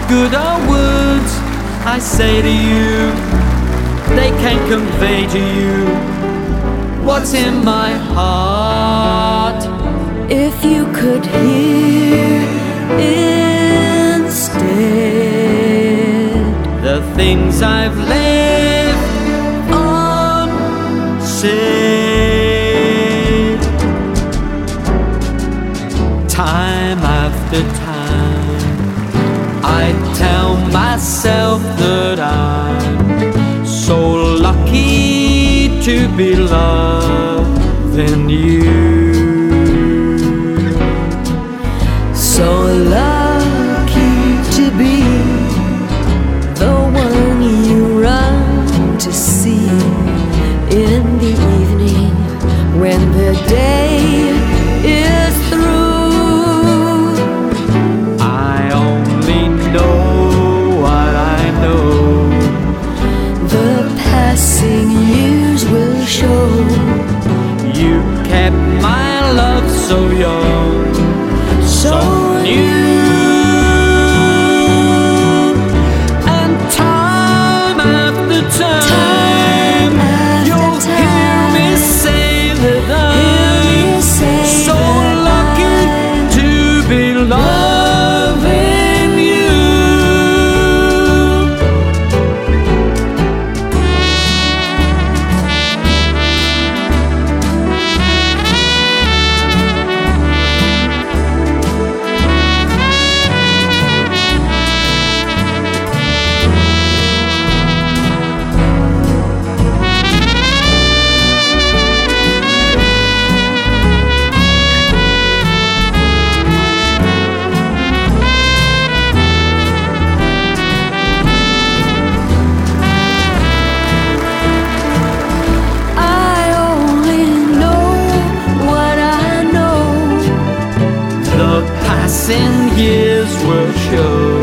good are words I say to you. They can convey to you what's in my heart. If you could hear instead the things I've left unsaid, time after time I tell myself that I'm so lucky to be loving you. So lucky to be the one you run to see in the evening when the day is through. I only know what I know. The passing years will show. You kept my love so young, so new. And time after time, you'll hear me say that I'm so lucky to be loving you. Passing years will show.